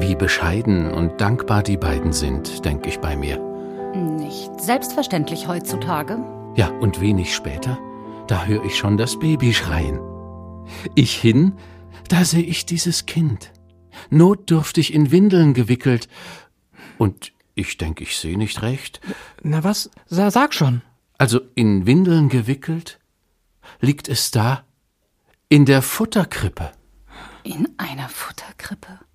Wie bescheiden und dankbar die beiden sind, denke ich bei mir. Nicht selbstverständlich heutzutage. Ja, und wenig später, da höre ich schon das Baby schreien. Ich hin, da sehe ich dieses Kind, notdürftig in Windeln gewickelt. Und ich denke, ich sehe nicht recht. Na was? Sag schon. Also in Windeln gewickelt liegt es da in der Futterkrippe. In einer Futterkrippe?